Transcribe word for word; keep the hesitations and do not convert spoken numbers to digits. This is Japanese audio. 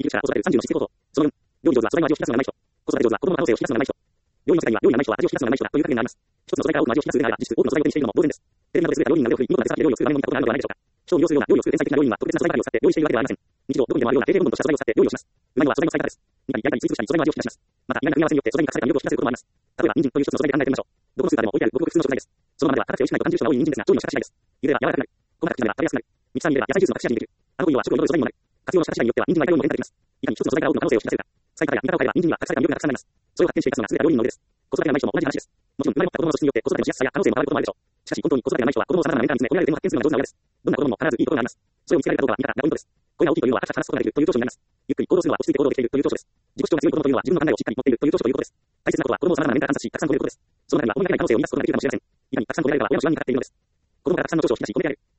者から子育てるさんじゅうの質行動。そのよん、料理上手は素材の味を引き出すのがない人。子育て上手は子供の可能性を引き出すのがない人。料理の世界には料理のない人は味を引き出すのがない人だという格言があります。一つの素材から多くの味を引き出す上であれば、実質多くの素材を手にしているのも当然です。テレビなどで優れた料理人が腕を振り、見事な手さばきで料理を作る場面を見たことがあるのではないでしょうか。賞味をするような料理を作る天才的な料理人は特別な素材ばかりを使って料理しているわけではありません。日常どこにでもあるような定型文とした素材を使って料理をします。うまいのは素材の使い方です。煮たり焼いたり追求したり素材の味を引き出します。また、意外な組み合わせによって素材に隠された魅力を引き出せることもあります。例えば、人参という一つの素材で考えてみましょう。どこのスーパーでも置いてあるごくごく普通の素材です。そのままでは硬くて美味しくないと感じる人が多い人参ですが、調理の仕方次第です。茹でれば柔らかくなる。細かく刻めば食べやすくなる。ミキサーに入れば野菜ジュースの隠し味にできる。あの子色は食を彩る素材にもなる。活用の仕方次第によっては人参がいかようにも変化できます。いかに一つの素材が多くの可能性を引き出せるか。使い方や見方を変えれば人参には隠された魅力がたくさんあります。それを発見していくのが優れた料理人の腕です。子育てがない人も同じ話です。もちろん生まれ持った子供の素質によって子育てのしやすさや可能性も変わることもあるでしょう。しかし本当に子育てがない人は子供を様々な面から見つめ、込み上げて点を発見するのが上手な親です。どんな子供も必ずいいところがあります。それを見つけられるかどうかは見方がポイントです。声が大きいというのは赤く話すことができるという長所になります。ゆっくり行動するのは落ち着いて行動できているという長所です。自己主張が強い子供というのは自分の考えをしっかり持っているという長所ということです。大切なことは子供を様々な面から観察し、たくさん褒めることです。その中には子供にかけない可能性を生み出すことができるかもしれません。いかにたくさん褒められれば親の不安にかかっているのです。子供からたくさんの長所を引き出し、褒めてやる。